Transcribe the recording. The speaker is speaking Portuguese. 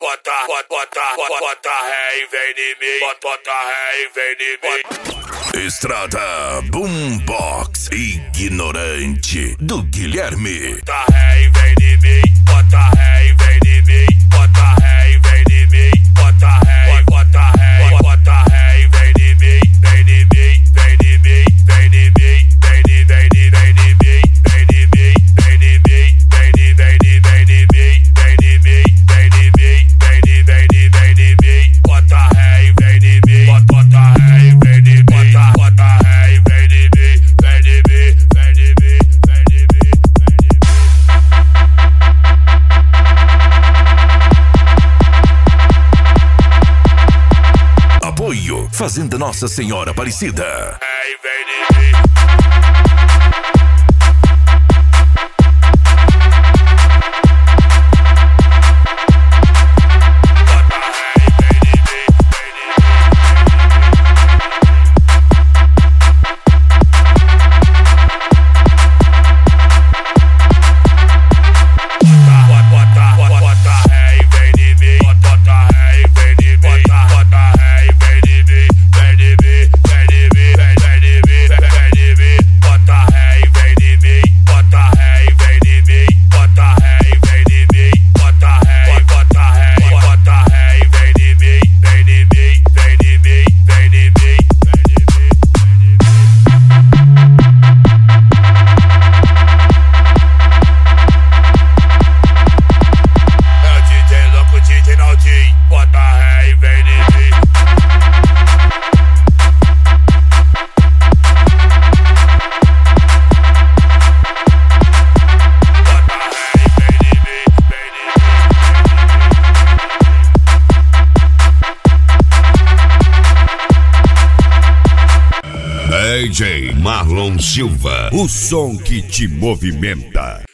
Bota ré e vem em mim. Bota ré e vem em mim. Estrada Boombox Ignorante do Guilherme. Bota ré e vem em mim. Bota ré e vem em mim. Bota ré e vem em mim. Bota ré e vem em mim. Vem em mim, vem em mim, vem em mim, vem em mim, vem em mim, vem em mim, vem em mim, vem em mim, vem em mim, vem em mim, vem em mim, vem em mim. Bota ré e vem em mim. Bota ré e vem em mim. Bota ré e vem em mim. Vem em mim, vem em mim, vem em mim, Apoio Fazenda Nossa Senhora Aparecida. Ré e vem em mim. DJ Marlon Silva, o som que te movimenta.